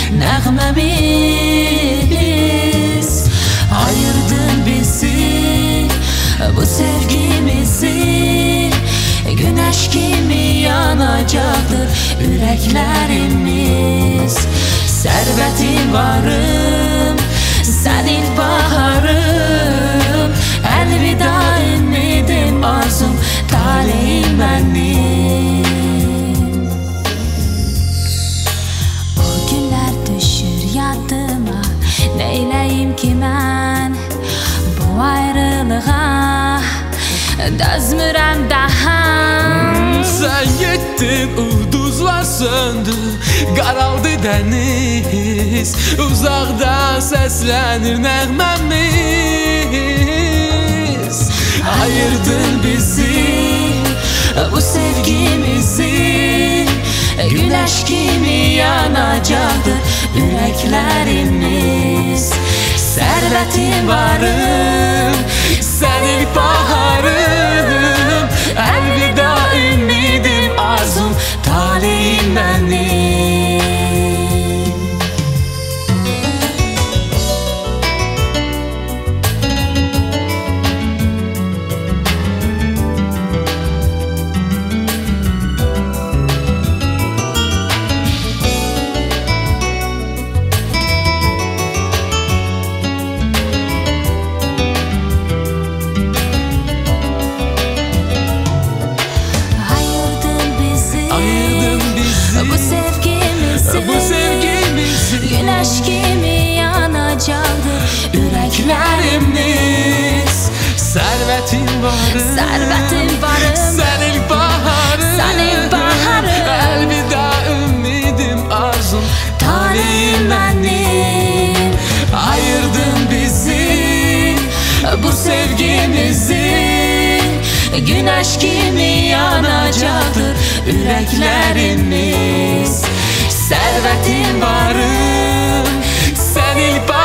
nəğməmiz. Ayırdın bizi, bu sevgimizi. Güneş kimi yanacaqdır ürəklərimiz. Sərvətim varım, sən ilbaharım. Əlvida ümidim, arzum, taleyim mənim. O günlər düşür yadıma, neyləyim ki mən bu ayrılığa dözmürəm daha. Sen gittin, ulduzlar söndü, qaraldı dəniz. Uzaqdan səslənir nəğməmiz. Ayırdın bizi, bu sevgimizi. Güneş kimi yanacaqdır ürəklərimiz. Sərvətim varım, Sən ilbaharım. əlvida ümidim, arzum, taleyim mənim. Bu sevgimizi. Güneş kimi yanacaqdır ürəklərimiz. Sərvətim varım, Sərvətim varım, sən ilbaharım. sən ilbaharım. Əlvida ümidim, arzum, taleyim mənim. ayırdın bizi, Bu sevgimizi. Güneş kimi yanacaqdır ürəklərimiz. Sərvətim varım, sən ilbaharım.